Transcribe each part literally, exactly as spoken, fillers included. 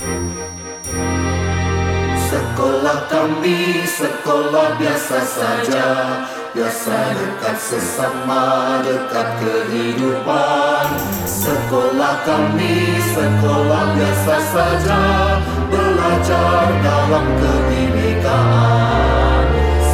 Sekolah kami sekolah biasa saja, biasa dekat sesama, dekat kehidupan. Sekolah kami sekolah biasa saja, belajar dalam kebinekaan.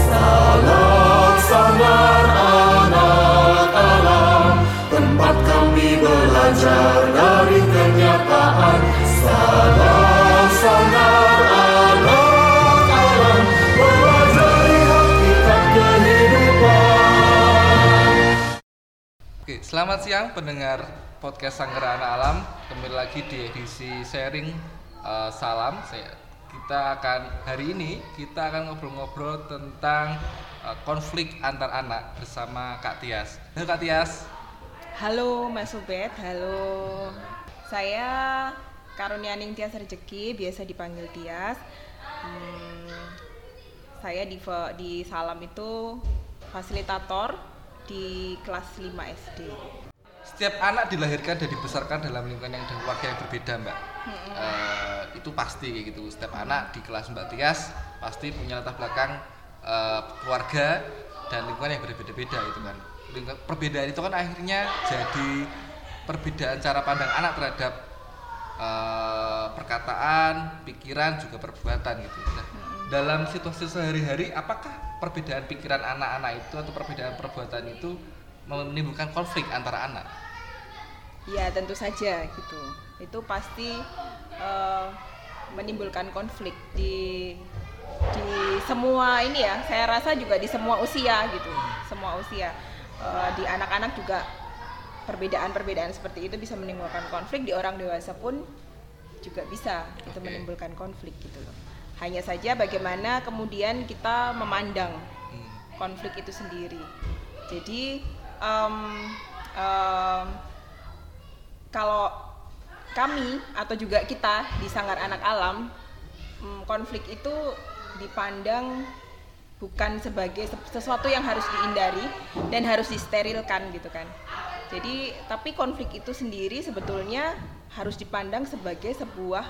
Salam sangar anak alam, tempat kami belajar dari kenyataan. Salam sangar anak alam, pelajari hakikat kehidupan. Oke, selamat siang pendengar podcast Sanggar Anak Alam. Kembali lagi di edisi sharing uh, salam. Saya, kita akan hari ini kita akan ngobrol-ngobrol tentang uh, konflik antar anak bersama Kak Tias. Halo Kak Tias. Halo Mas Ubed, halo. Saya Karunianing Tias Rejeki, biasa dipanggil Tias. Hmm, saya di, di Salam itu fasilitator di kelas lima S D. Setiap anak dilahirkan dan dibesarkan dalam lingkungan yang dan keluarga yang berbeda, Mbak. Hmm. Uh, itu pasti kayak gitu. Setiap anak di kelas Mbak Tias pasti punya latar belakang uh, keluarga dan lingkungan yang berbeda-beda itu kan. Lingkungan, perbedaan itu kan akhirnya jadi perbedaan cara pandang anak terhadap uh, perkataan, pikiran, juga perbuatan gitu. Nah, dalam situasi sehari-hari, apakah perbedaan pikiran anak-anak itu atau perbedaan perbuatan itu menimbulkan konflik antara anak? Ya tentu saja gitu. Itu pasti uh, menimbulkan konflik di di semua ini ya. Saya rasa juga di semua usia gitu. Semua usia uh, di anak-anak juga perbedaan-perbedaan seperti itu bisa menimbulkan konflik. Di orang dewasa pun juga bisa itu okay. menimbulkan konflik gitu loh. Hanya saja bagaimana kemudian kita memandang hmm. konflik itu sendiri. Jadi um, um, kalau kami atau juga kita di Sanggar Anak Alam, um, konflik itu dipandang bukan sebagai sesuatu yang harus dihindari dan harus disterilkan gitu kan. Jadi tapi konflik itu sendiri sebetulnya harus dipandang sebagai sebuah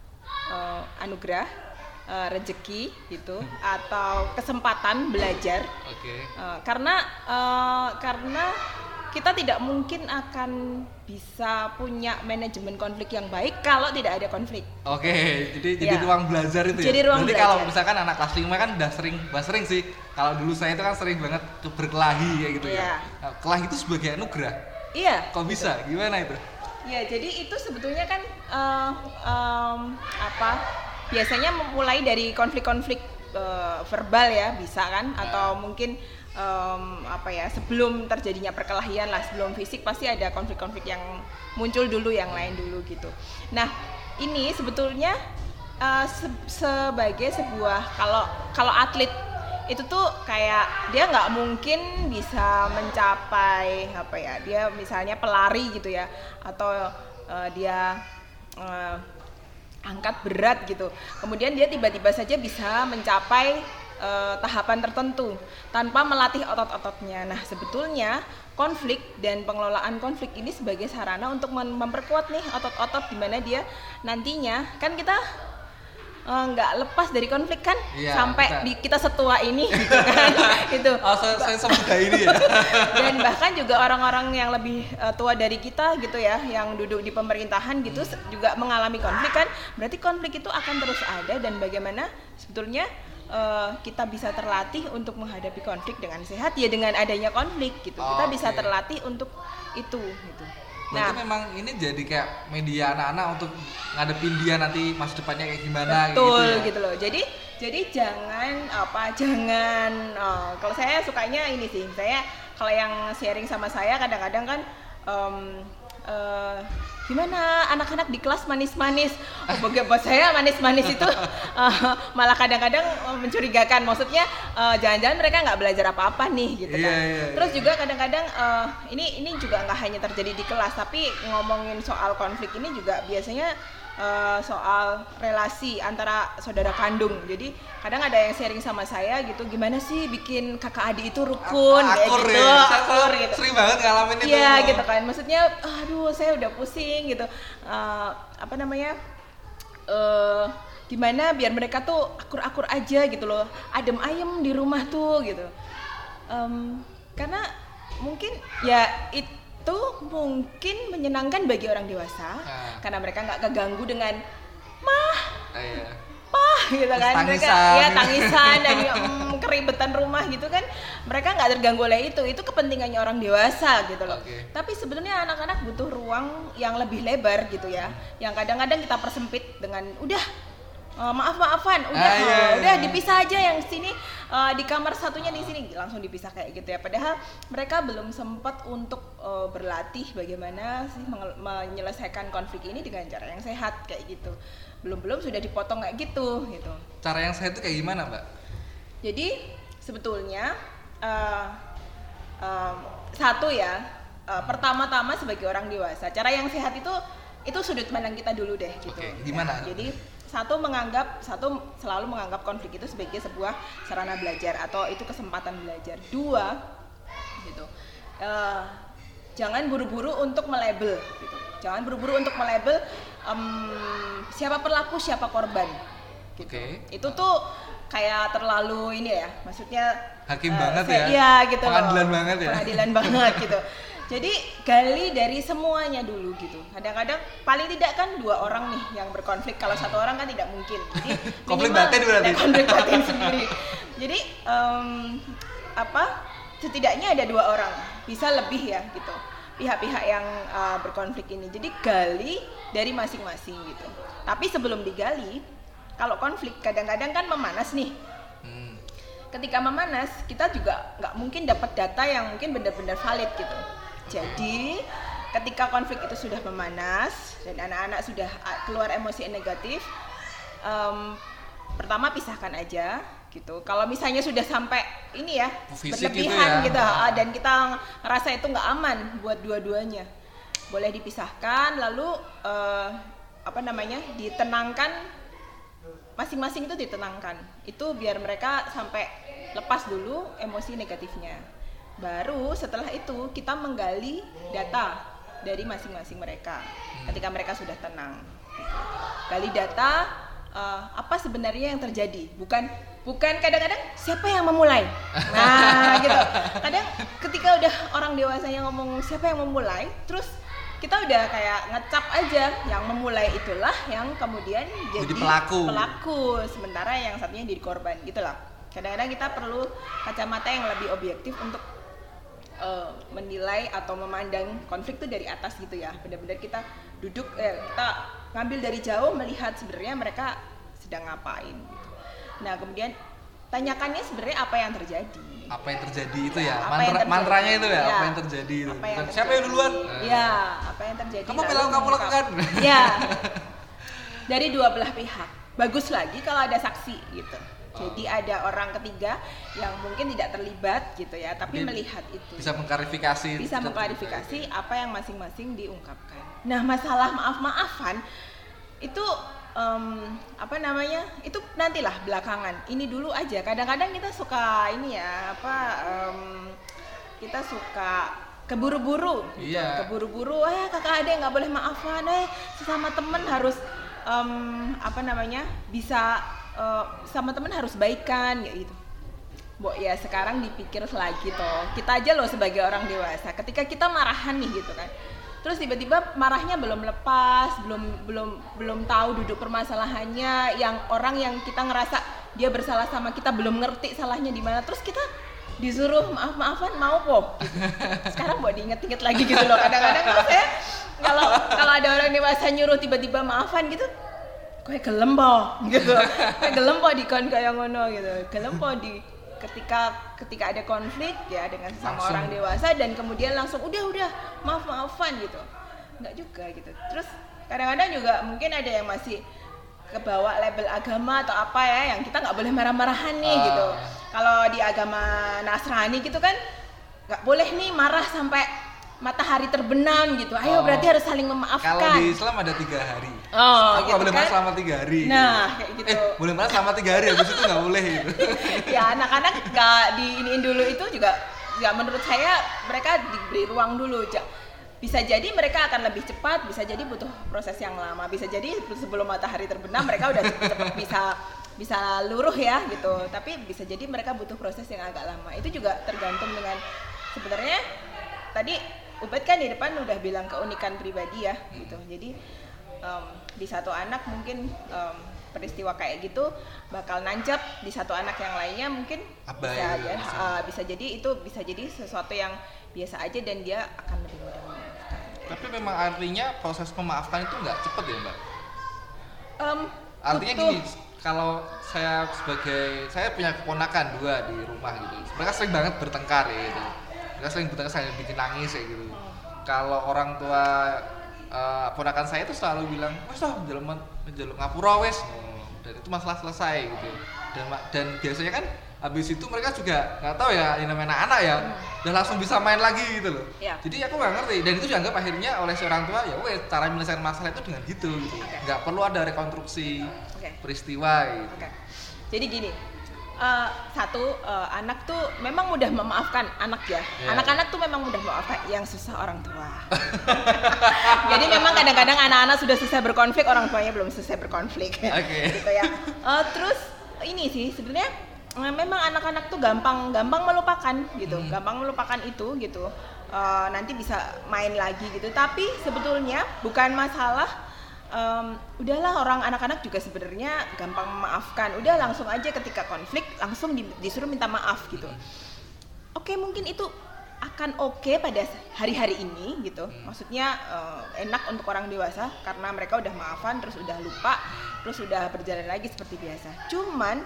uh, anugerah, uh, rezeki gitu, atau kesempatan belajar. Okay. Uh, karena uh, karena kita tidak mungkin akan bisa punya manajemen konflik yang baik kalau tidak ada konflik. Oke, okay, jadi ya. jadi ruang belajar itu jadi ya. Ruang Jadi belajar. kalau misalkan anak kelas lima kan udah sering, udah sering sih. Kalau dulu saya itu kan sering banget berkelahi kayak gitu ya. ya. Nah, kelahi itu sebagai anugerah. Iya. Kok bisa? Betul. Gimana itu? Ya, jadi itu sebetulnya kan uh, um, apa? Biasanya mulai dari konflik-konflik uh, verbal ya, bisa kan? Atau mungkin um, apa ya? Sebelum terjadinya perkelahian lah, sebelum fisik pasti ada konflik-konflik yang muncul dulu, yang lain dulu gitu. Nah, ini sebetulnya uh, se- sebagai sebuah kalau kalau atlet itu tuh kayak dia nggak mungkin bisa mencapai apa ya, dia misalnya pelari gitu ya, atau uh, dia uh, angkat berat gitu, kemudian dia tiba-tiba saja bisa mencapai uh, tahapan tertentu tanpa melatih otot-ototnya. Nah sebetulnya konflik dan pengelolaan konflik ini sebagai sarana untuk mem- memperkuat nih otot-otot, di mana dia nantinya kan kita nggak uh, lepas dari konflik kan, iya, sampai kita. Di, kita setua ini gitu kan. Itu oh, saya, saya semudah ini ya. Dan bahkan juga orang-orang yang lebih uh, tua dari kita gitu ya, yang duduk di pemerintahan gitu hmm. juga mengalami konflik kan, berarti konflik itu akan terus ada. Dan bagaimana sebetulnya uh, kita bisa terlatih untuk menghadapi konflik dengan sehat ya, dengan adanya konflik gitu. Oh, kita bisa okay. terlatih untuk itu gitu. Berarti nah, memang ini jadi kayak media anak-anak untuk ngadepin dia nanti masa depannya kayak gimana. Betul gitu ya. Gitu loh. Jadi jadi jangan apa jangan oh, kalau saya sukanya ini sih. Saya kalau yang sharing sama saya kadang-kadang kan um, uh, gimana anak-anak di kelas manis-manis. Oh, buat saya manis-manis itu uh, malah kadang-kadang mencurigakan. Maksudnya uh, jangan-jangan mereka nggak belajar apa-apa nih gitu kan. Yeah, yeah, Terus yeah. juga kadang-kadang uh, ini ini juga nggak hanya terjadi di kelas, tapi ngomongin soal konflik ini juga biasanya uh, soal relasi antara saudara kandung. Jadi kadang ada yang sharing sama saya gitu, gimana sih bikin kakak adik itu rukun A- kayak akur gitu, ya. akur gitu. Sering banget ngalamin itu. Iya gitu kan, maksudnya aduh saya udah pusing gitu, uh, apa namanya uh, gimana biar mereka tuh akur-akur aja gitu loh, adem ayem di rumah tuh gitu. Um, karena mungkin ya itu mungkin menyenangkan bagi orang dewasa nah. karena mereka nggak keganggu dengan mah, ah, iya. pah gitu kan, tangisan. mereka ya tangisan dan mm, keribetan rumah gitu kan, mereka nggak terganggu oleh itu, itu kepentingannya orang dewasa gitu loh. Okay. Tapi sebenarnya anak-anak butuh ruang yang lebih lebar gitu ya, yang kadang-kadang kita persempit dengan udah Uh, maaf-maafan, udah, ah, iya, uh, udah iya. dipisah aja yang sini uh, di kamar satunya di sini langsung dipisah kayak gitu ya. Padahal mereka belum sempat untuk uh, berlatih bagaimana sih menge- menyelesaikan konflik ini dengan cara yang sehat kayak gitu. Belum-belum sudah dipotong kayak gitu gitu. Cara yang sehat itu kayak gimana, Mbak? Jadi sebetulnya uh, um, satu ya, uh, pertama-tama sebagai orang dewasa, cara yang sehat itu itu sudut pandang kita dulu deh gitu. Oke, gimana? Ya, jadi satu menganggap satu selalu menganggap konflik itu sebagai sebuah sarana belajar atau itu kesempatan belajar. Dua, gitu. Uh, jangan buru-buru untuk melabel, gitu. Jangan buru-buru untuk melabel um, siapa pelaku, siapa korban. Gitu. Oke. Itu tuh kayak terlalu ini ya, maksudnya hakim uh, banget saya, ya. Iya gitu. Pengadilan loh. banget ya. Pengadilan banget gitu. Jadi gali dari semuanya dulu gitu. Kadang-kadang paling tidak kan dua orang nih yang berkonflik. Kalau satu orang kan tidak mungkin. Jadi konflik batin berarti. Konflik batin sendiri. Jadi um, apa? Setidaknya ada dua orang, bisa lebih ya gitu. Pihak-pihak yang uh, berkonflik ini. Jadi gali dari masing-masing gitu. Tapi sebelum digali, kalau konflik kadang-kadang kan memanas nih. Hmm. Ketika memanas, kita juga nggak mungkin dapat data yang mungkin benar-benar valid gitu. Jadi ketika konflik itu sudah memanas dan anak-anak sudah keluar emosi negatif, um, pertama pisahkan aja gitu. Kalau misalnya sudah sampai ini ya fisik berlebihan gitu, ya. gitu ah, dan kita ngerasa itu nggak aman buat dua-duanya, boleh dipisahkan lalu uh, apa namanya ditenangkan, masing-masing itu ditenangkan. Itu biar mereka sampai lepas dulu emosi negatifnya. Baru setelah itu kita menggali data dari masing-masing mereka ketika mereka sudah tenang. Gali data uh, apa sebenarnya yang terjadi, bukan bukan kadang-kadang siapa yang memulai. Nah gitu. Kadang ketika udah orang dewasanya ngomong siapa yang memulai, terus kita udah kayak ngecap aja yang memulai itulah yang kemudian jadi, jadi pelaku. pelaku sementara yang satunya jadi korban gitulah. Kadang-kadang kita perlu kacamata yang lebih objektif untuk Uh, menilai atau memandang konflik itu dari atas gitu ya. Benar-benar kita duduk, eh, kita ngambil dari jauh melihat sebenarnya mereka sedang ngapain gitu. Nah kemudian tanyakannya sebenarnya apa yang terjadi. Apa yang terjadi itu ya, Apa Mantra, yang terjadi. mantranya itu ya, Ya. apa yang terjadi itu. Apa yang Siapa terjadi. yang duluan? Ya, apa yang terjadi. Kamu lalu bilang kamu mengungkap. lakukan. Ya, dari dua belah pihak. Bagus lagi kalau ada saksi gitu. Jadi ada orang ketiga yang mungkin tidak terlibat gitu ya, tapi Jadi, melihat itu. Bisa mengklarifikasi. Bisa mengklarifikasi apa yang masing-masing diungkapkan. Nah, masalah maaf-maafan itu um, apa namanya? Itu nantilah belakangan. Ini dulu aja. Kadang-kadang kita suka ini ya, apa um, kita suka keburu-buru. Gitu. Iya. Keburu-buru, eh kakak adek nggak boleh maafan, eh sesama teman harus um, apa namanya? bisa Uh, sama temen harus baikan ya gitu. Bo ya sekarang dipikir lagi toh. Kita aja loh sebagai orang dewasa, ketika kita marahan nih gitu kan. Terus tiba-tiba marahnya belum lepas, belum belum belum tahu duduk permasalahannya, yang orang yang kita ngerasa dia bersalah sama kita belum ngerti salahnya di mana. Terus kita disuruh maaf-maafan mau kok. Gitu. Sekarang buat diinget-inget lagi gitu loh. Kadang-kadang kalau saya kalau kalau ada orang dewasa nyuruh tiba-tiba maafan gitu, kayak gelem po gitu, kayak gelem po dikon kayak ngono gitu, gelem po di ketika ketika ada konflik ya dengan sesama Langsung. orang dewasa dan kemudian langsung udah udah maaf maafan gitu, nggak juga gitu. Terus kadang-kadang juga mungkin ada yang masih kebawa label agama atau apa ya, yang kita nggak boleh marah-marahan nih uh. gitu. Kalau di agama Nasrani gitu kan nggak boleh nih marah sampai matahari terbenam gitu. Ayo oh. berarti harus saling memaafkan. Kalau di Islam ada tiga hari. Oh, aku gitu boleh kan? marah selama tiga hari. Nah, kayak gitu. Eh, boleh marah selama tiga hari, habis itu nggak boleh gitu. Ya, anak-anak nggak diiniin dulu itu juga, ya menurut saya mereka diberi ruang dulu. Ja, bisa jadi mereka akan lebih cepat, bisa jadi butuh proses yang lama, bisa jadi sebelum matahari terbenam mereka udah cepet-cepet bisa bisa luruh ya gitu. Tapi bisa jadi mereka butuh proses yang agak lama. Itu juga tergantung dengan sebenarnya tadi Ubed kan di depan udah bilang keunikan pribadi ya gitu. Jadi um, di satu anak mungkin um, peristiwa kayak gitu bakal nancep, di satu anak yang lainnya mungkin Abai, bisa ya, aja, bisa. uh, bisa jadi itu bisa jadi sesuatu yang biasa aja dan dia akan lebih mudah memaafkan. Tapi memang artinya proses memaafkan itu nggak cepet ya mbak? Um, Artinya butuh- gini, kalau saya sebagai saya punya keponakan dua di rumah gitu, mereka sering banget bertengkar ya gitu. Mereka sering bertengkar, saya bikin nangis kayak gitu. Kalau orang tua uh, ponakan saya itu selalu bilang, wes toh menjeluk menjeluk ngapura wes, dan itu masalah selesai gitu. Dan dan biasanya kan habis itu mereka juga nggak tahu ya, ini namanya anak ya, dan langsung bisa main lagi gitu loh. Ya. Jadi aku nggak ngerti, dan itu dianggap akhirnya oleh seorang tua ya, wes cara menyelesaikan masalah itu dengan gitu, gitu. Nggak perlu ada rekonstruksi Oke. peristiwa gitu. Oke. Jadi gini, uh, satu uh, anak tuh memang mudah memaafkan anak ya. Iya. Anak-anak tuh memang mudah memaafkan, yang susah orang tua. Jadi memang kadang-kadang anak-anak sudah selesai berkonflik, orang tuanya belum selesai berkonflik. Oke. Gitu ya. Uh, terus ini sih sebenarnya uh, memang anak-anak tuh gampang gampang melupakan gitu, Hmm. gampang melupakan itu gitu. Uh, nanti bisa main lagi gitu. Tapi sebetulnya bukan masalah. Um, udahlah orang anak-anak juga sebenarnya gampang memaafkan. Udah langsung aja ketika konflik langsung di, disuruh minta maaf gitu. Oke, mungkin itu akan oke pada hari-hari ini gitu. Maksudnya uh, enak untuk orang dewasa karena mereka udah maafan terus udah lupa, terus udah berjalan lagi seperti biasa. Cuman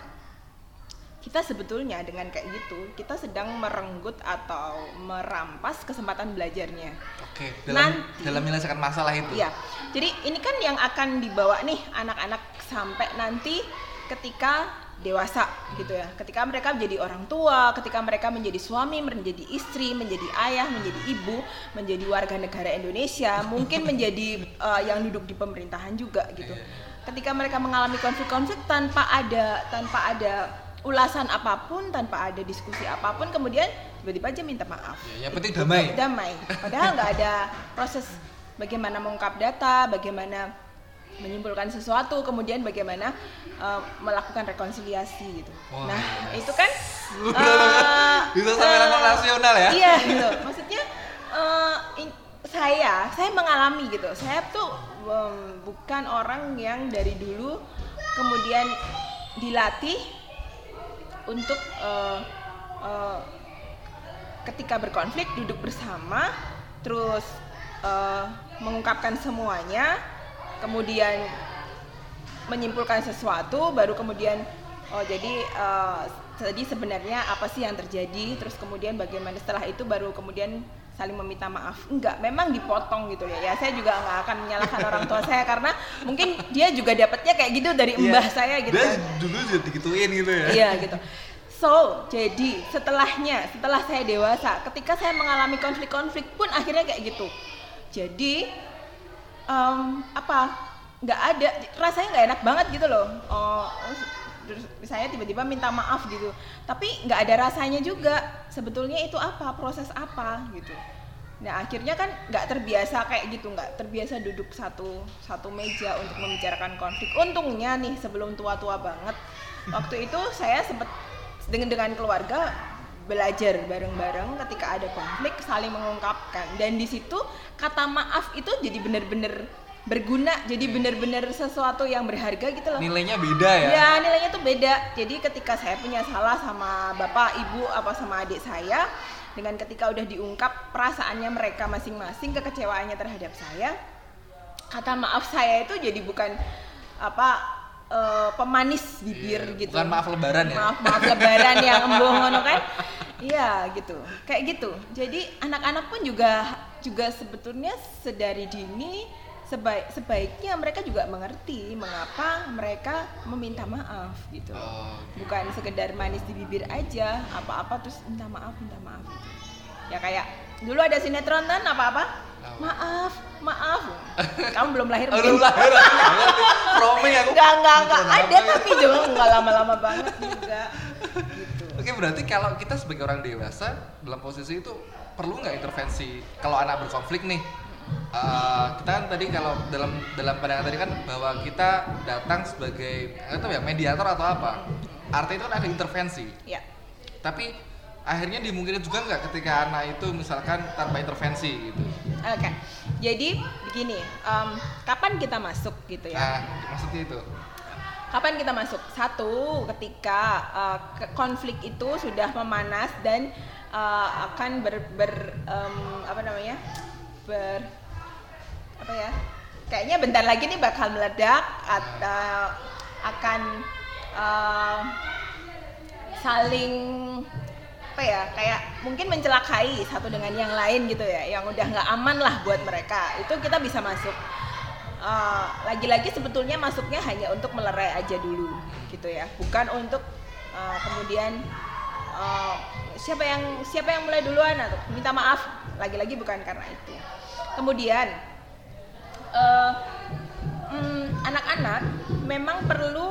kita sebetulnya dengan kayak gitu, kita sedang merenggut atau merampas kesempatan belajarnya. Oke, dalam Nanti- dalam menyelesaikan masalah itu. Iya. Jadi ini kan yang akan dibawa nih anak-anak sampai nanti ketika dewasa gitu ya. Ketika mereka menjadi orang tua, ketika mereka menjadi suami, menjadi istri, menjadi ayah, menjadi ibu, menjadi warga negara Indonesia, mungkin menjadi uh, yang duduk di pemerintahan juga gitu. Ketika mereka mengalami konflik-konflik tanpa ada tanpa ada ulasan apapun, tanpa ada diskusi apapun, kemudian tiba-tiba aja minta maaf. Ya, yang penting Itu damai. Damai. Padahal nggak ada proses bagaimana mengungkap data, bagaimana menyimpulkan sesuatu, kemudian bagaimana uh, melakukan rekonsiliasi gitu. Wah, nah, yes. itu kan uh, Bisa sampai level uh, nasional ya? Iya gitu. Maksudnya uh, in- saya, saya mengalami gitu. Saya tuh um, bukan orang yang dari dulu kemudian dilatih untuk uh, uh, ketika berkonflik duduk bersama, terus uh, mengungkapkan semuanya, kemudian menyimpulkan sesuatu, baru kemudian oh jadi uh, jadi sebenarnya apa sih yang terjadi, terus kemudian bagaimana setelah itu baru kemudian saling meminta maaf. Enggak, memang dipotong gitu ya. Ya saya juga nggak akan menyalahkan orang tua saya karena mungkin dia juga dapatnya kayak gitu dari mbah saya gitu. Dia kan. dulu juga digituin gitu ya. Iya gitu. So, jadi setelahnya, setelah saya dewasa, ketika saya mengalami konflik-konflik pun akhirnya kayak gitu. Jadi um, apa? Nggak ada, rasanya nggak enak banget gitu loh. Oh, terus saya tiba-tiba minta maaf gitu. Tapi nggak ada rasanya juga. Sebetulnya itu apa? Proses apa gitu. Nah akhirnya kan nggak terbiasa kayak gitu, nggak terbiasa duduk satu satu meja untuk membicarakan konflik. Untungnya nih sebelum tua-tua banget, waktu itu saya sempat dengan dengan keluarga belajar bareng-bareng ketika ada konflik saling mengungkapkan, dan di situ kata maaf itu jadi benar-benar berguna, jadi benar-benar sesuatu yang berharga gitu loh. Nilainya beda ya. Ya nilainya tuh beda. Jadi ketika saya punya salah sama bapak, ibu, apa sama adik saya, dengan ketika udah diungkap perasaannya mereka masing-masing, kekecewaannya terhadap saya, kata maaf saya itu jadi bukan apa uh, pemanis bibir Iya, gitu. bukan maaf lebaran ya. Maaf maaf lebaran yang embung ngono kan. Iya gitu. Kayak gitu. Jadi anak-anak pun juga juga sebetulnya sedari dini sebaik sebaiknya mereka juga mengerti mengapa mereka meminta maaf gitu. Oh, Bukan sekedar manis di bibir aja, apa-apa terus minta maaf, minta maaf gitu. Ya kayak dulu ada sinetron kan apa-apa? Apa? Maaf, maaf. Kamu belum lahir Oh, mungkin. lu lahir. Roaming aku. Enggak, enggak, enggak Sinetron ada apa ya? tapi juga enggak lama-lama banget juga. Gitu. Oke, berarti kalau kita sebagai orang dewasa dalam posisi itu perlu nggak intervensi kalau anak berkonflik nih? uh, kita kan tadi kalau dalam dalam pandangan tadi kan bahwa kita datang sebagai nggak tahu ya mediator atau apa, artinya itu kan ada intervensi. Ya. Tapi akhirnya dimungkinkan juga nggak ketika anak itu misalkan tanpa intervensi gitu. Oke, okay. Jadi begini, um, kapan kita masuk gitu ya? Nah, maksudnya itu. Kapan kita masuk? Satu, ketika uh, konflik itu sudah memanas dan uh, akan ber, ber um, apa namanya, ber apa ya? Kayaknya bentar lagi nih bakal meledak atau akan uh, saling apa ya, kayak mungkin mencelakai satu dengan yang lain gitu ya, yang udah nggak aman lah buat mereka. Itu kita bisa masuk. Uh, lagi-lagi sebetulnya masuknya hanya untuk melerai aja dulu gitu ya, bukan untuk uh, kemudian uh, siapa yang siapa yang mulai duluan atau minta maaf, lagi-lagi bukan karena itu. Kemudian uh, mm, anak-anak memang perlu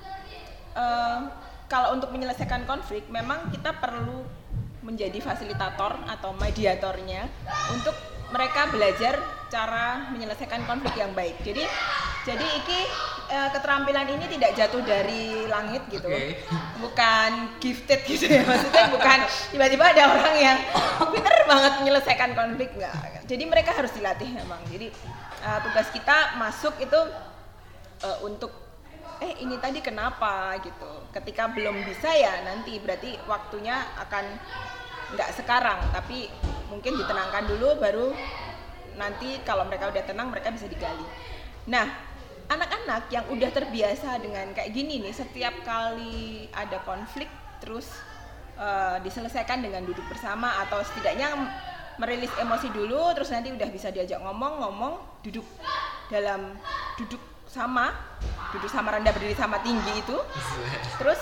uh, kalau untuk menyelesaikan konflik memang kita perlu menjadi fasilitator atau mediatornya untuk mereka belajar cara menyelesaikan konflik yang baik. Jadi jadi iki eh, keterampilan ini tidak jatuh dari langit gitu. Okay. Bukan gifted gitu ya. Maksudnya bukan tiba-tiba ada orang yang pinter banget menyelesaikan konflik, enggak. Jadi mereka harus dilatih memang. Jadi eh, tugas kita masuk itu eh, untuk eh ini tadi kenapa gitu. Ketika belum bisa ya nanti berarti waktunya akan enggak sekarang, tapi mungkin ditenangkan dulu, baru nanti kalau mereka udah tenang mereka bisa digali. Nah, anak-anak yang udah terbiasa dengan kayak gini nih, setiap kali ada konflik terus uh, diselesaikan dengan duduk bersama atau setidaknya merilis emosi dulu, terus nanti udah bisa diajak ngomong-ngomong, duduk dalam duduk sama, duduk sama rendah berdiri sama tinggi itu. Terus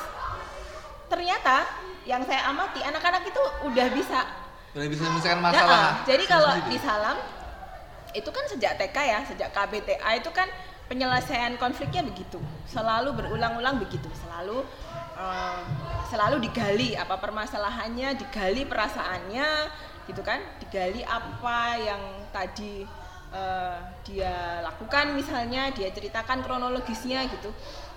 ternyata yang saya amati anak-anak itu udah bisa udah bisa menyelesaikan masalah. Nah, jadi kalau di Salam itu kan sejak T K ya, sejak K B T A itu kan penyelesaian konfliknya begitu, selalu berulang-ulang begitu, selalu uh, selalu digali apa permasalahannya, digali perasaannya, gitu kan, digali apa yang tadi uh, dia lakukan misalnya, dia ceritakan kronologisnya gitu.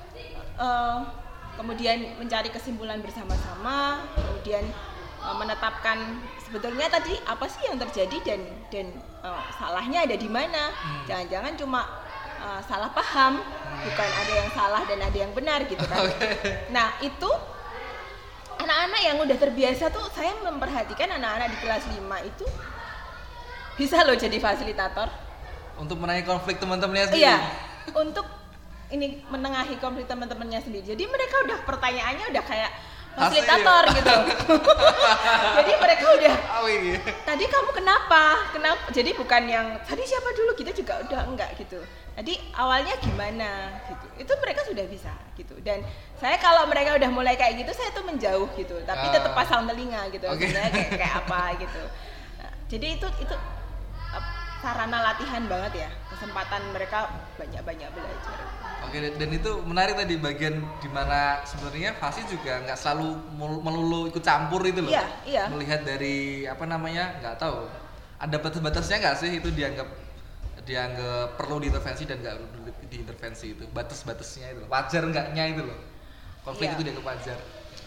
Uh, kemudian mencari kesimpulan bersama-sama, kemudian menetapkan sebetulnya tadi apa sih yang terjadi dan dan uh, salahnya ada di mana. Hmm. Jangan-jangan cuma uh, salah paham, hmm. bukan ada yang salah dan ada yang benar gitu kan. Okay. Nah, itu anak-anak yang udah terbiasa tuh, saya memperhatikan anak-anak di kelas lima itu bisa loh jadi fasilitator untuk menangani konflik teman-temannya sendiri. Iya, untuk ini menengahi konflik teman-temannya sendiri. Jadi mereka udah pertanyaannya udah kayak fasilitator gitu. Jadi mereka udah tadi kamu kenapa? Kenapa? Jadi bukan yang tadi siapa dulu, kita juga udah enggak gitu. Jadi awalnya gimana gitu. Itu mereka sudah bisa gitu. Dan saya kalau mereka udah mulai kayak gitu, saya tuh menjauh gitu. Tapi tetap pasang telinga gitu. Okay. Sebenarnya kayak, kayak apa gitu. Nah, jadi itu itu sarana latihan banget ya. Kesempatan mereka banyak-banyak belajar. Oke, dan itu menarik tadi bagian dimana sebenarnya Fasi juga nggak selalu melulu ikut campur itu loh. Iya, iya. Melihat dari apa namanya, nggak tahu ada batas-batasnya nggak sih itu dianggap dianggap perlu diintervensi dan nggak perlu diintervensi itu, batas-batasnya itu, wajar nggaknya itu loh. Konflik iya. Itu dianggap wajar.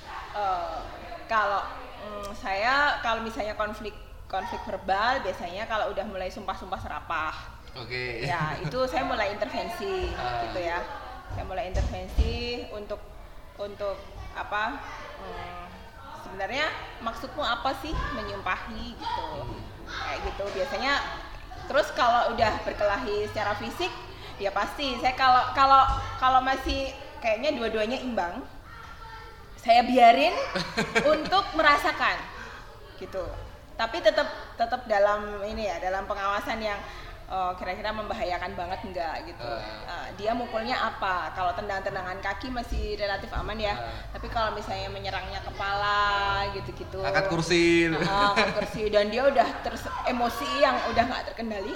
Uh, kalau mm, saya kalau misalnya konflik konflik verbal biasanya kalau udah mulai sumpah-sumpah serapah. Oke. Okay. Ya, itu saya mulai intervensi uh. gitu ya. Saya mulai intervensi untuk untuk apa? Hmm, sebenarnya maksudmu apa sih menyumpahi gitu. Hmm. Kayak gitu biasanya. Terus kalau udah berkelahi secara fisik, ya pasti saya kalau kalau kalau masih kayaknya dua-duanya imbang, saya biarin untuk merasakan gitu. Tapi tetap tetap dalam ini ya, dalam pengawasan yang oh, kira-kira membahayakan banget enggak gitu. Uh. Uh, dia mukulnya apa? Kalau tendang-tendangan kaki masih relatif aman ya. Uh. Tapi kalau misalnya menyerangnya kepala gitu-gitu. Angkat kursi. Uh, angkat kursi dan dia udah terus emosi yang udah nggak terkendali.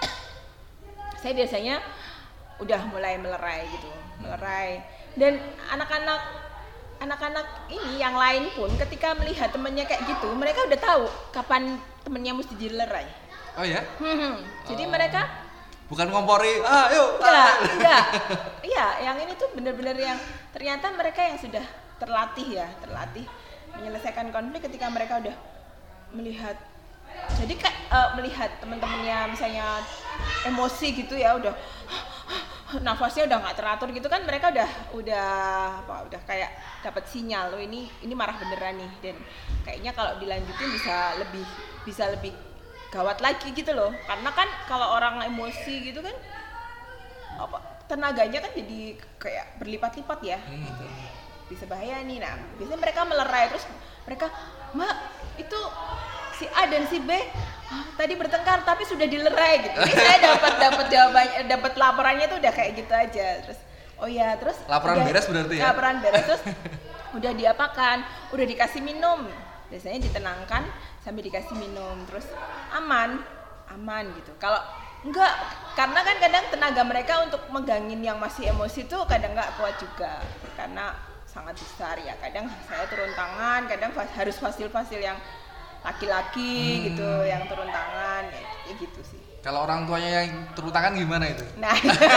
Saya biasanya udah mulai melerai gitu, melerai. Dan anak-anak anak-anak ini yang lain pun ketika melihat temennya kayak gitu, mereka udah tahu kapan temennya mesti dilerai. Oh ya? Hmm, jadi Oh. mereka Bukan ngompori, ah yuk. enggak, enggak. Iya, yang ini tuh benar-benar yang ternyata mereka yang sudah terlatih ya, terlatih menyelesaikan konflik ketika mereka udah melihat. Jadi kayak uh, melihat teman-temannya misalnya emosi gitu ya, udah nafasnya udah nggak teratur gitu kan, mereka udah udah apa udah kayak dapat sinyal, oh ini ini marah beneran nih, dan kayaknya kalau dilanjutin bisa lebih bisa lebih gawat lagi gitu loh, karena kan kalau orang emosi gitu kan apa tenaganya kan jadi kayak berlipat-lipat ya, Hmm. gitu. Bisa bahaya nih. Nah biasanya mereka melerai, terus mereka, mbak itu si A dan si B ah, tadi bertengkar tapi sudah dilerai gitu. Jadi saya dapat dapat jawabannya, dapat laporannya tuh udah kayak gitu aja. Terus oh ya, terus Laporan udah- beres berarti ya? Laporan beres, terus udah diapakan? Udah dikasih minum. Biasanya ditenangkan sambil dikasih minum, terus aman, aman gitu. Kalau enggak, karena kan kadang tenaga mereka untuk megangin yang masih emosi tuh kadang nggak kuat juga, karena sangat besar ya. Kadang saya turun tangan, kadang fas- harus fasil-fasil yang laki-laki Hmm. gitu yang turun tangan ya, ya gitu sih. Kalau orang tuanya yang turun tangan gimana itu? Nah,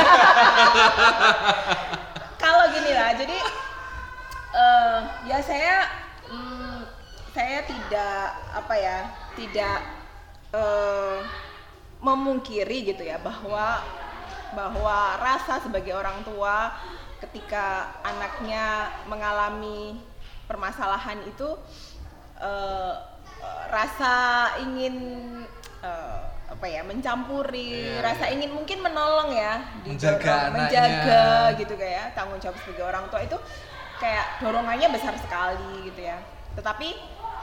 kalau gini lah, jadi eh, ya saya mm, saya tidak apa ya, tidak eh, memungkiri gitu ya bahwa bahwa rasa sebagai orang tua ketika anaknya mengalami permasalahan itu eh, eh, rasa ingin eh, apa ya mencampuri, Iya, rasa ingin mungkin menolong ya, Menjaga didorong, anaknya. menjaga gitu kayak tanggung jawab sebagai orang tua itu kayak dorongannya besar sekali gitu ya. Tetapi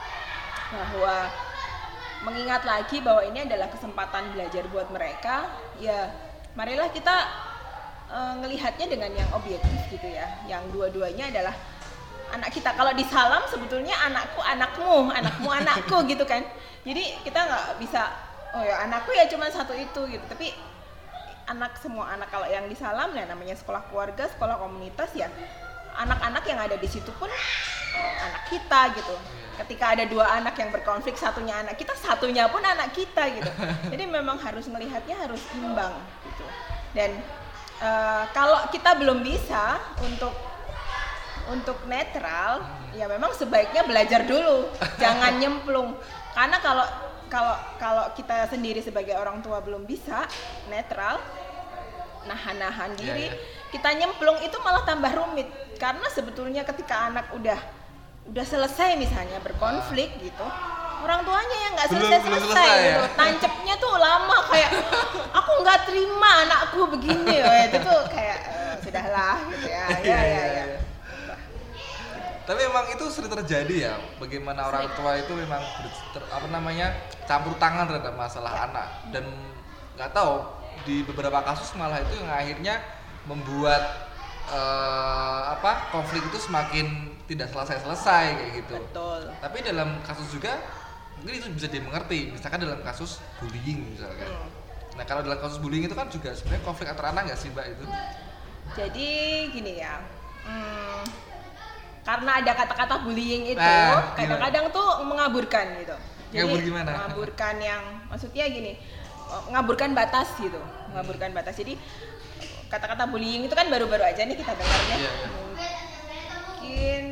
bahwa mengingat lagi bahwa ini adalah kesempatan belajar buat mereka, ya marilah kita uh, ngelihatnya dengan yang objektif gitu ya, yang dua-duanya adalah anak kita. Kalau di salam sebetulnya anakku anakmu, anakmu anakku gitu kan. Jadi kita nggak bisa oh ya anakku ya cuma satu itu gitu, tapi anak semua anak. Kalau yang di salam ya namanya sekolah keluarga, sekolah komunitas ya, anak-anak yang ada di situ pun eh, anak kita gitu. Ketika ada dua anak yang berkonflik, satunya anak kita, satunya pun anak kita gitu. Jadi memang harus melihatnya harus imbang gitu. Dan eh, kalau kita belum bisa untuk untuk netral, ya memang sebaiknya belajar dulu, jangan nyemplung. Karena kalau kalau kalau kita sendiri sebagai orang tua belum bisa netral, nahan-nahan diri, Iya, iya. kita nyemplung itu malah tambah rumit. Karena sebetulnya ketika anak udah udah selesai misalnya berkonflik gitu, orang tuanya yang nggak Belum- selesai belum selesai selesai gitu, ya? tancepnya tuh lama kayak aku nggak terima anakku begini, oh, itu tuh kayak eh, sudahlah gitu ya, ya Iya, ya iya, ya. iya. Tapi emang itu sering terjadi ya, bagaimana orang tua itu memang ber- ter- apa namanya campur tangan terhadap masalah anak, dan nggak tahu di beberapa kasus malah itu yang akhirnya membuat eh, apa konflik itu semakin tidak selesai-selesai kayak gitu. Betul. Tapi dalam kasus juga mungkin itu bisa dimengerti, misalkan dalam kasus bullying misalkan. Hmm. Nah kalau dalam kasus bullying itu kan juga sebenarnya konflik antar anak nggak sih mbak itu? Jadi gini ya, hmm, karena ada kata-kata bullying itu, Nah, kadang-kadang tuh mengaburkan gitu. Jadi Ngabur gimana? mengaburkan yang, maksudnya gini, mengaburkan batas gitu, mengaburkan batas. Jadi kata-kata bullying itu kan baru-baru aja nih kita dengarnya. Iya, iya. Mungkin,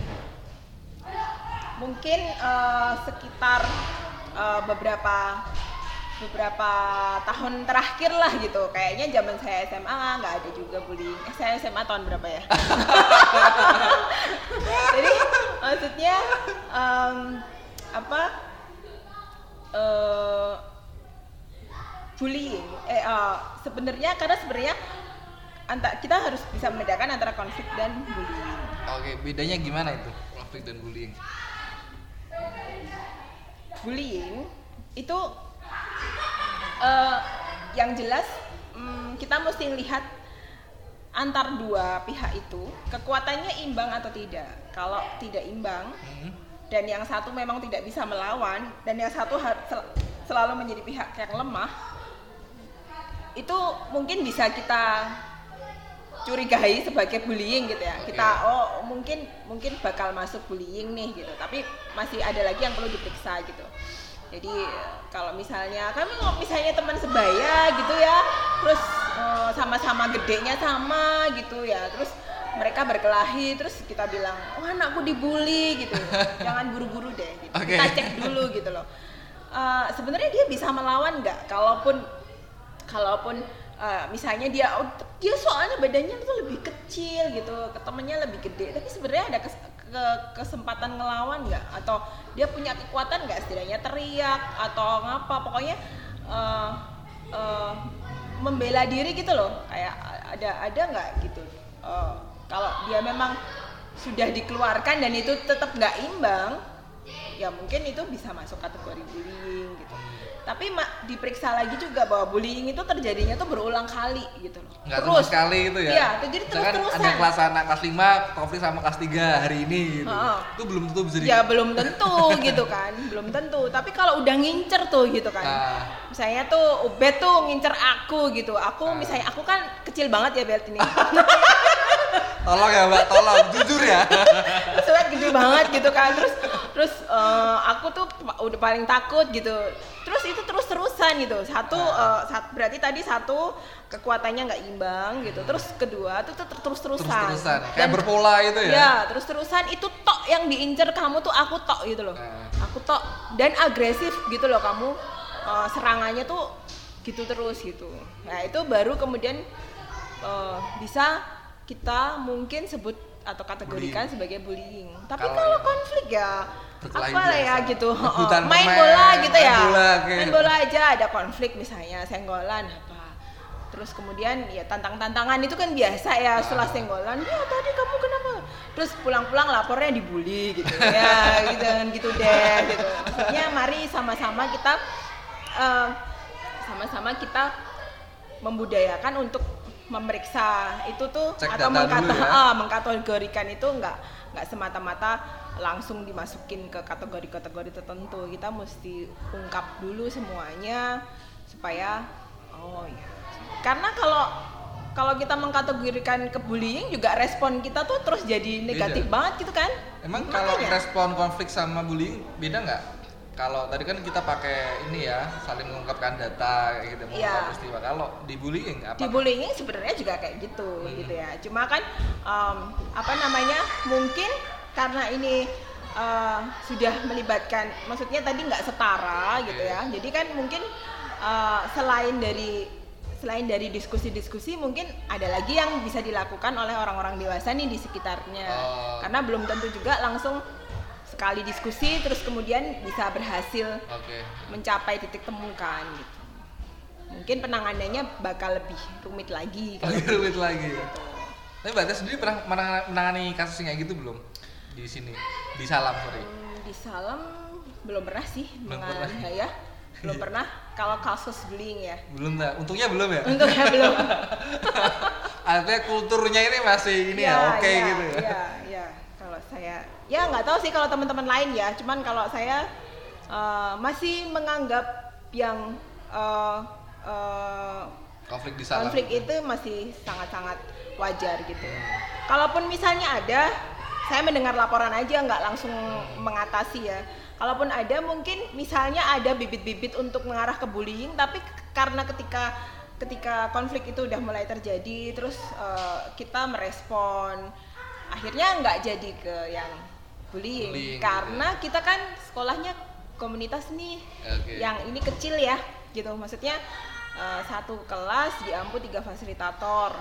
mungkin eh, sekitar eh, beberapa beberapa tahun terakhir lah gitu, kayaknya zaman saya S M A nggak ada juga bullying. Eh, saya S M A tahun berapa ya? Jadi maksudnya em, apa eh, bullying? Eh eh, sebenarnya karena sebenarnya anta, kita harus bisa membedakan antara konflik dan bullying. Oke, bedanya gimana itu konflik dan bullying? Bullying itu eh, yang jelas mm, kita mesti lihat antar dua pihak itu kekuatannya imbang atau tidak. Kalau tidak imbang Hmm. dan yang satu memang tidak bisa melawan dan yang satu har- sel- selalu menjadi pihak yang lemah, itu mungkin bisa kita curigai sebagai bullying gitu ya. Oke. Kita oh mungkin mungkin bakal masuk bullying nih gitu. Tapi masih ada lagi yang perlu diperiksa gitu. Jadi kalau misalnya kami kalau misalnya teman sebaya gitu ya, terus uh, sama-sama gedenya sama gitu ya, terus mereka berkelahi, terus kita bilang, oh anakku dibully gitu, jangan buru-buru deh, gitu. Okay. Kita cek dulu gitu loh. Uh, sebenarnya dia bisa melawan nggak? Kalaupun, kalaupun uh, misalnya dia, oh, dia soalnya badannya tuh lebih kecil gitu, temennya lebih gede, tapi sebenarnya ada kes, ke, kesempatan ngelawan nggak? Atau dia punya kekuatan nggak? Setidaknya teriak atau ngapa? Pokoknya uh, uh, membela diri gitu loh. Kayak ada ada nggak gitu? Uh, Kalau dia memang sudah dikeluarkan dan itu tetap nggak imbang, ya mungkin itu bisa masuk kategori bullying gitu. Tapi mak diperiksa lagi juga bahwa bullying itu terjadinya tuh berulang kali gitu loh. Nggak terus sekali itu ya? Iya, jadi terus-terusan. Ada kelas anak kelas lima, konflik sama kelas tiga hari ini gitu. Uh-huh. Itu belum tentu bisa di... Ya belum tentu gitu kan, belum tentu. Tapi kalau udah ngincer tuh gitu kan. Uh. Misalnya tuh Ubed tuh ngincer aku gitu. Aku uh. misalnya aku kan kecil banget ya belt ini. Tolong ya Mbak, tolong jujur ya. Terus gede banget gitu kan. Terus terus uh, aku tuh udah paling takut gitu. Terus itu terus-terusan gitu. Satu uh, sat, berarti tadi satu kekuatannya nggak imbang gitu. Terus kedua tuh terus-terusan. Terus-terusan. Kayak dan, berpola itu ya. Ya, terus-terusan itu tok yang diincer kamu tuh aku tok gitu loh. Uh. Aku tok dan agresif gitu loh kamu. Uh, serangannya tuh gitu terus gitu. Nah, itu baru kemudian uh, bisa kita mungkin sebut atau kategorikan bullying. Sebagai bullying. Tapi kalau, kalau konflik ya apa lah ya gitu, oh, main bola gitu ya, main bola, okay. main bola aja ada konflik misalnya senggolan apa, terus kemudian ya tantang-tantangan itu kan biasa ya setelah senggolan, ya tadi kamu kenapa, terus pulang-pulang lapornya dibully gitu ya, gitu gitu deh gitu. Maksudnya mari sama-sama kita uh, sama-sama kita membudayakan untuk memeriksa itu tuh cek atau mengkata, ya? ah, mengkategorikan itu enggak enggak semata-mata langsung dimasukin ke kategori-kategori tertentu. Kita mesti ungkap dulu semuanya supaya oh ya. Karena kalau kalau kita mengkategorikan ke bullying juga respon kita tuh terus jadi negatif beda. Banget gitu kan? Emang kalau respon konflik sama bullying beda nggak? Kalau tadi kan kita pakai ini ya, saling mengungkapkan data kayak gitu, mengungkap ya. Peristiwa. Kalau di bullying apa? Di bullying sebenarnya juga kayak gitu, hmm. gitu ya. Cuma kan um, apa namanya? Mungkin karena ini uh, sudah melibatkan, maksudnya tadi nggak setara okay. gitu ya. Jadi kan mungkin uh, selain dari selain dari diskusi-diskusi, mungkin ada lagi yang bisa dilakukan oleh orang-orang dewasa nih di sekitarnya. Oh. Karena belum tentu juga langsung sekali diskusi terus kemudian bisa berhasil okay. mencapai titik temu kan gitu. Mungkin penanganannya bakal lebih rumit lagi. Lebih rumit lagi. Gitu. Tapi Mbak Tia sendiri pernah menangani kasus kayak gitu belum? Di sini, di Salam sorry. Hmm, di Salam belum pernah sih. Belum pernah ya. Belum pernah. Kalau kasus bullying ya. Belum tak. Untungnya belum ya. Untungnya belum. Artinya kulturnya ini masih ini ya, ya oke okay, ya, gitu ya. Iya, iya. Kalau saya ya nggak tahu sih kalau teman-teman lain ya, cuman kalau saya uh, masih menganggap yang uh, uh, konflik di Salam konflik itu masih sangat-sangat wajar gitu. Kalaupun misalnya ada, saya mendengar laporan aja nggak langsung mengatasi ya. Kalaupun ada mungkin misalnya ada bibit-bibit untuk mengarah ke bullying, tapi karena ketika ketika konflik itu udah mulai terjadi, terus uh, kita merespon, akhirnya nggak jadi ke yang bullying, bullying karena gitu. Kita kan sekolahnya komunitas nih okay. yang ini kecil ya gitu, maksudnya uh, satu kelas diampu tiga fasilitator.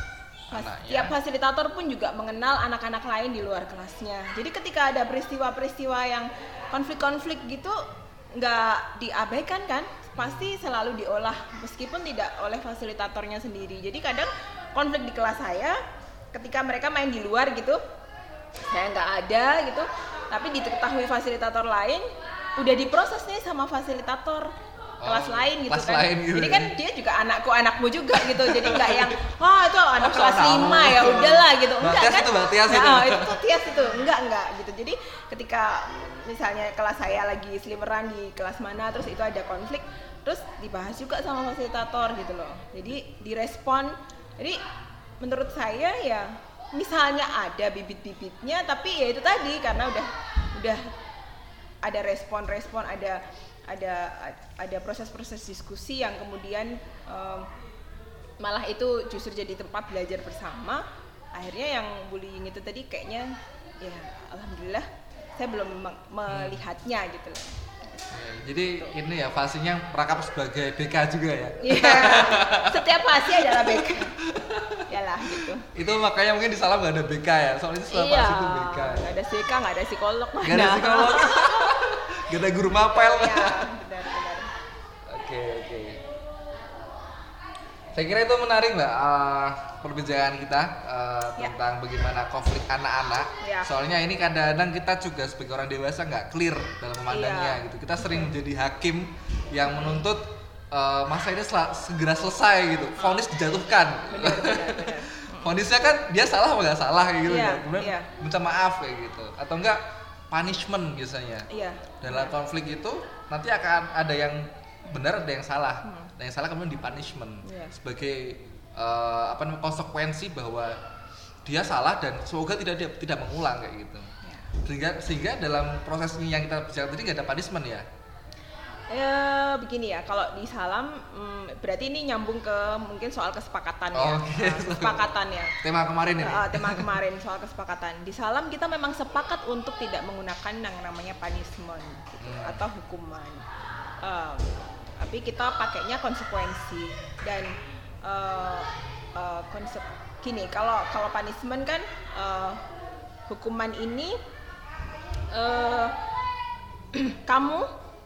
Setiap fasilitator pun juga mengenal anak-anak lain di luar kelasnya, jadi ketika ada peristiwa-peristiwa yang konflik-konflik gitu nggak diabaikan kan, pasti selalu diolah meskipun tidak oleh fasilitatornya sendiri. Jadi kadang konflik di kelas saya ketika mereka main di luar gitu, saya nggak ada gitu, tapi diketahui fasilitator lain, udah diproses nih sama fasilitator oh, kelas lain gitu kelas kan. Lain gitu. Jadi kan dia juga anakku anakmu juga gitu, jadi nggak yang wah oh, itu anak oh, kelas lima ya udahlah gitu, enggak kan? Itu Tias itu. Nah, itu tuh Tias itu, enggak enggak gitu. Jadi ketika misalnya kelas saya lagi seliweran di kelas mana, terus itu ada konflik, terus dibahas juga sama fasilitator gitu loh. Jadi direspon. Jadi menurut saya ya misalnya ada bibit-bibitnya, tapi ya itu tadi karena udah udah ada respon-respon, ada ada ada proses-proses diskusi yang kemudian um, malah itu justru jadi tempat belajar bersama. Akhirnya yang bullying itu tadi kayaknya ya alhamdulillah saya belum me- melihatnya gitu loh. Ya, jadi gitu. Ini ya fasenya merangkap sebagai B K juga ya. Iya. Setiap fase adalah B K. Yalah gitu. Itu makanya mungkin di Salam nggak ada B K ya. Soalnya setiap iya, fase itu B K. Nggak ada B K, nggak ada psikolog. Nggak ada psikolog. Nggak ada guru mapel. Iya, benar-benar. Oke oke. Saya kira itu menarik mbak uh, perbincangan kita uh, ya. tentang bagaimana konflik anak-anak. Ya. Soalnya ini kadang-kadang kita juga sebagai orang dewasa nggak clear dalam memandangnya ya. gitu. Kita sering menjadi hakim yang menuntut uh, masa ini sel- segera selesai gitu. Vonis dijatuhkan. Benar-benar. Vonisnya kan dia salah apa nggak salah kayak gitu. Ya, Kemudian ya. minta maaf kayak gitu. Atau enggak punishment biasanya. Iya. Dalam konflik itu nanti akan ada yang benar ada yang salah. Hmm. Nah, yang salah kemudian di punishment yeah. sebagai uh, apa namanya konsekuensi bahwa dia salah dan semoga tidak dia, tidak mengulang kayak gitu. Yeah. Sehingga sehingga dalam proses ini yang kita bicara tadi nggak ada punishment ya. Ya begini ya, kalau di Salam hmm, berarti ini nyambung ke mungkin soal kesepakatan ya. Okay. Nah, kesepakatan ya. Tema kemarin ini. Uh, tema kemarin soal kesepakatan. Di Salam kita memang sepakat untuk tidak menggunakan yang namanya punishment gitu, hmm. atau hukuman. Um, tapi kita pakainya konsekuensi dan uh, uh, konsep gini kalau kalau punishment kan uh, hukuman ini uh, kamu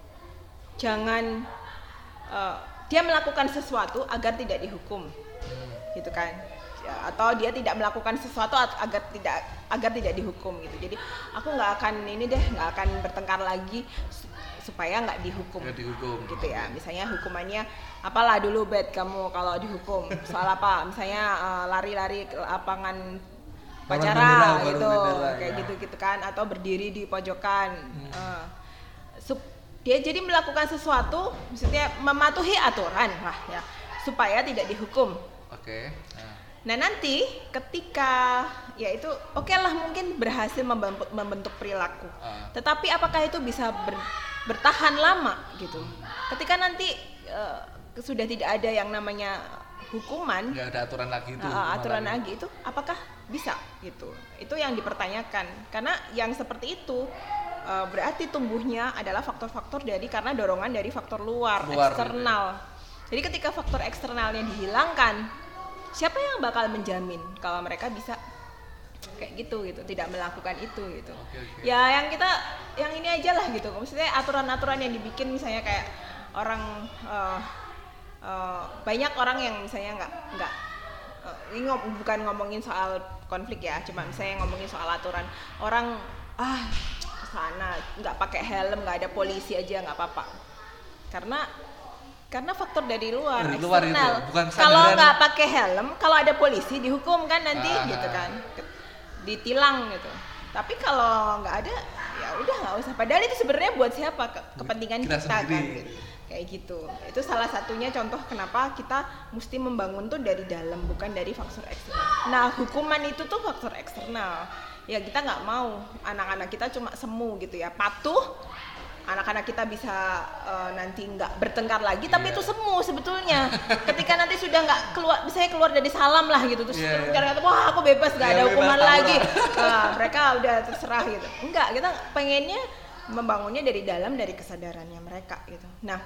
jangan uh, dia melakukan sesuatu agar tidak dihukum hmm. gitu kan ya, atau dia tidak melakukan sesuatu agar tidak agar tidak dihukum gitu. Jadi aku nggak akan ini deh nggak akan bertengkar lagi supaya nggak dihukum, nggak dihukum gitu ya. Misalnya hukumannya apalah dulu bet kamu kalau dihukum soal apa, misalnya uh, lari-lari ke lapangan pacara gitu bendera, kayak ya. gitu gitu kan, atau berdiri di pojokan. hmm. uh, sup, dia jadi melakukan sesuatu maksudnya mematuhi aturan lah ya supaya tidak dihukum. Oke. Okay. Nah. Nah nanti ketika ya itu oke okay lah mungkin berhasil membentuk, membentuk perilaku, uh. tetapi apakah itu bisa ber, bertahan lama gitu? Ketika nanti uh, sudah tidak ada yang namanya hukuman, nggak ada aturan lagi itu, uh, aturan lagi itu, apakah bisa gitu? Itu yang dipertanyakan karena yang seperti itu uh, berarti tumbuhnya adalah faktor-faktor dari karena dorongan dari faktor luar, luar eksternal. Gitu. Jadi ketika faktor eksternalnya dihilangkan, siapa yang bakal menjamin kalau mereka bisa kayak gitu gitu, tidak melakukan itu gitu. Okay, okay. Ya yang kita yang ini aja lah gitu. Maksudnya aturan-aturan yang dibikin misalnya kayak orang uh, uh, banyak orang yang misalnya nggak nggak uh, ini ngom, bukan ngomongin soal konflik ya, cuma misalnya ngomongin soal aturan orang ah kesana nggak pakai helm nggak ada polisi aja nggak apa-apa karena karena faktor dari luar, dari luar eksternal. Kalau nggak pakai helm, kalau ada polisi dihukum kan nanti ah. gitu kan, ditilang gitu. Tapi kalau nggak ada, ya udah nggak usah. Padahal itu sebenarnya buat siapa? Kepentingan kita, kita kan, gitu. Kayak gitu. Itu salah satunya contoh kenapa kita mesti membangun tuh dari dalam, bukan dari faktor eksternal. Nah hukuman itu tuh faktor eksternal. Ya kita nggak mau anak-anak kita cuma semu gitu ya, patuh. Anak-anak kita bisa uh, nanti nggak bertengkar lagi, tapi yeah. itu semu sebetulnya. Ketika nanti sudah nggak keluar, misalnya keluar dari Salam lah gitu, terus yeah, yeah. kata wah aku bebas nggak yeah, ada hukuman lagi, nah, mereka udah terserah gitu. Enggak, kita pengennya membangunnya dari dalam, dari kesadarannya mereka gitu. Nah,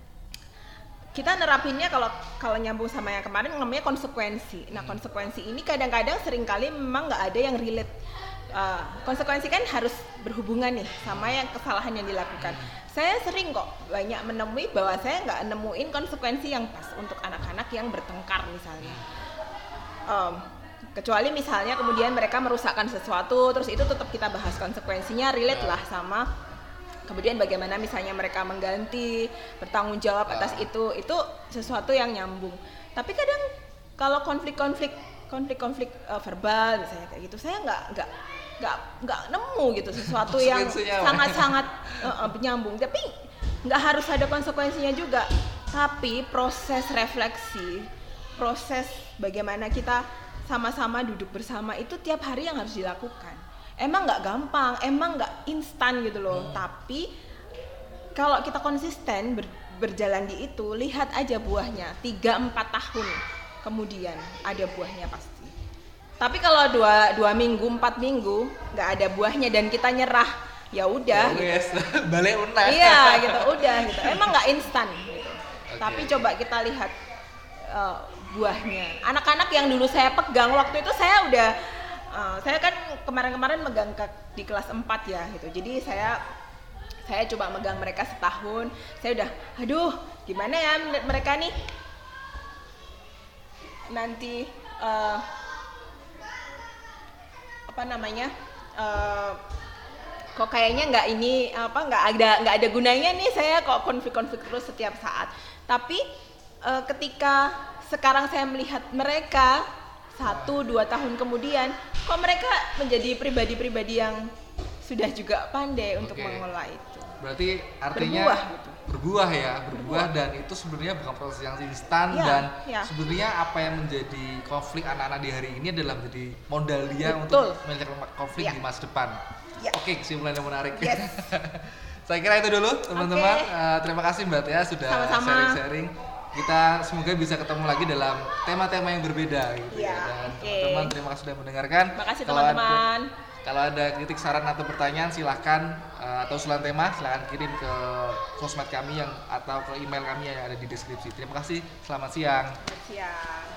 kita nerapinnya kalau kalau nyambung sama yang kemarin namanya konsekuensi. Nah konsekuensi ini kadang-kadang seringkali memang nggak ada yang relate. Uh, konsekuensi kan harus berhubungan nih sama yang kesalahan yang dilakukan. Saya sering kok banyak menemui bahwa saya nggak nemuin konsekuensi yang pas untuk anak-anak yang bertengkar misalnya. Um, kecuali misalnya kemudian mereka merusakkan sesuatu, terus itu tetap kita bahas konsekuensinya, relate lah sama kemudian bagaimana misalnya mereka mengganti, bertanggung jawab atas itu, itu sesuatu yang nyambung. Tapi kadang kalau konflik-konflik konflik-konflik uh, verbal misalnya kayak gitu, saya nggak nggak nggak nggak nemu gitu sesuatu yang sangat-sangat uh, uh, nyambung. Tapi nggak harus ada konsekuensinya juga. Tapi proses refleksi, proses bagaimana kita sama-sama duduk bersama itu tiap hari yang harus dilakukan. Emang nggak gampang, emang nggak instan gitu loh. Hmm. Tapi kalau kita konsisten ber, berjalan di itu, lihat aja buahnya tiga empat tahun kemudian ada buahnya pasti. Tapi kalau dua dua minggu empat minggu nggak ada buahnya dan kita nyerah, ya udah. Oh, yes. Balik unah. Iya gitu, udah gitu. Emang nggak instan gitu. Okay. Tapi coba kita lihat uh, buahnya. Anak-anak yang dulu saya pegang waktu itu saya udah, uh, saya kan kemarin-kemarin megang ke, di kelas empat ya gitu. Jadi saya saya coba megang mereka setahun. Saya udah, aduh gimana ya mereka nih nanti uh, apa namanya uh, kok kayaknya nggak ini apa nggak ada nggak ada gunanya nih saya kok konflik-konflik terus setiap saat. Tapi uh, ketika sekarang saya melihat mereka satu dua tahun kemudian kok mereka menjadi pribadi-pribadi yang sudah juga pandai untuk Oke. mengelola itu. Berarti artinya Berbuah gitu. berbuah ya, berbuah dan itu sebenarnya bukan proses yang instan Ya, dan ya. sebenarnya apa yang menjadi konflik anak-anak di hari ini adalah menjadi modal dia Betul. untuk menyelesaikan konflik Ya. di masa depan. Ya. Oke, kesimpulan yang menarik. Yes. Saya kira itu dulu teman-teman. Oke. Uh, terima kasih Mbak Tia sudah Sama-sama. sharing-sharing. Kita semoga bisa ketemu lagi dalam tema-tema yang berbeda gitu ya. Ya, Dan oke. teman-teman terima kasih sudah mendengarkan. Terima kasih Kalau ada- teman-teman. Kalau ada kritik, saran atau pertanyaan silahkan uh, atau usulan tema silahkan kirim ke sosmed kami yang atau ke email kami yang ada di deskripsi. Terima kasih. Selamat siang. Siap.